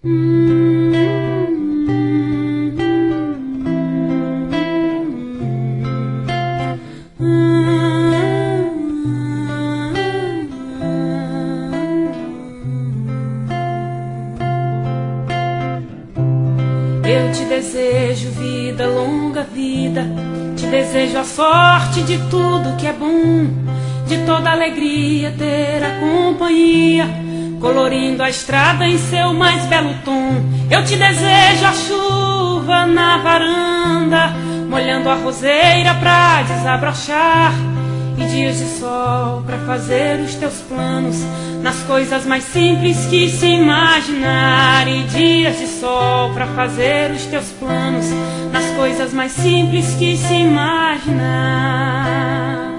Eu te desejo vida, longa vida. Te desejo a sorte de tudo que é bom, de toda alegria ter a companhia, colorindo a estrada em seu mais belo tom. Eu te desejo a chuva na varanda, molhando a roseira pra desabrochar, e dias de sol pra fazer os teus planos nas coisas mais simples que se imaginar. E dias de sol pra fazer os teus planos nas coisas mais simples que se imaginar.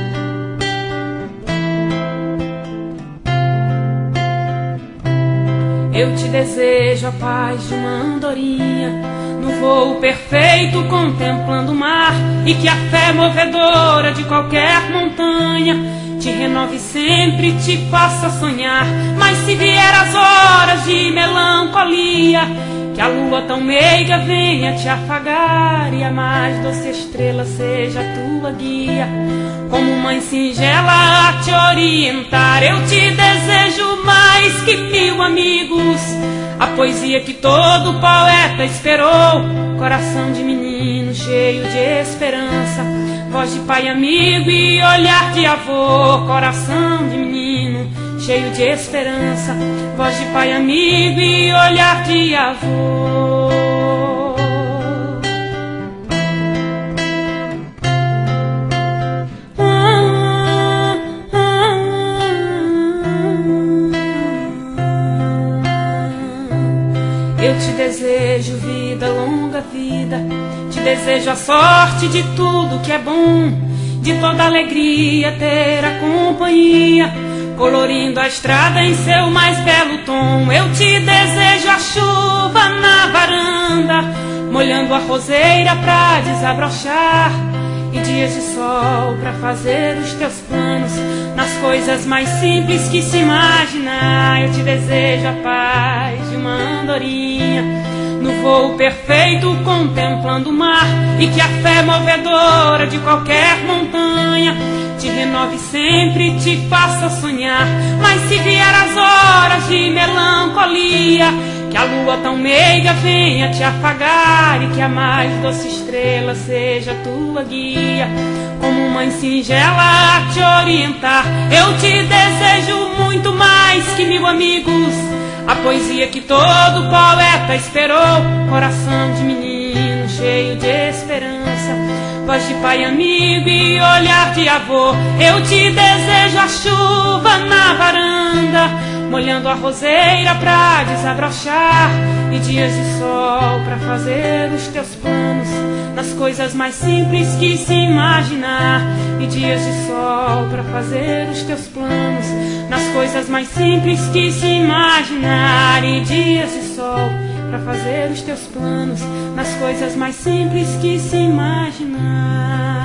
Eu te desejo a paz de uma andorinha, no voo perfeito contemplando o mar, e que a fé movedora de qualquer montanha te renove sempre, te faça sonhar. Mas se vier as horas de melancolia, que a lua tão meiga venha te afagar, e a mais doce estrela seja a tua guia, como mãe singela a te orientar. Eu te desejo mais que 1000 amigos, a poesia que todo poeta esperou, coração de menino cheio de esperança, voz de pai amigo e olhar de avô. Coração de menino cheio de esperança, voz de pai amigo e olhar de avô. Eu te desejo vida, longa vida. Te desejo a sorte de tudo que é bom, de toda alegria ter a companhia, colorindo a estrada em seu mais belo tom. Eu te desejo a chuva na varanda, molhando a roseira pra desabrochar, e dias de sol pra fazer os teus planos nas coisas mais simples que se imaginar. Eu te desejo a paz de uma andorinha, no voo perfeito contemplando o mar, e que a fé movedora de qualquer montanha te renove sempre, te faça sonhar. Mas se vier as horas de melancolia, que a lua tão meiga venha te afagar, e que a mais doce estrela seja a tua guia, como mãe singela a te orientar. Eu te desejo muito mais que 1000 amigos, a poesia que todo poeta esperou, coração de menino cheio de esperança, voz de pai amigo e olhar de avô. Eu te desejo a chuva na varanda, molhando a roseira pra desabrochar, e dias de sol pra fazer os teus planos nas coisas mais simples que se imaginar. E dias de sol pra fazer os teus planos nas coisas mais simples que se imaginar. E dias de sol pra fazer os teus planos nas coisas mais simples que se imaginar.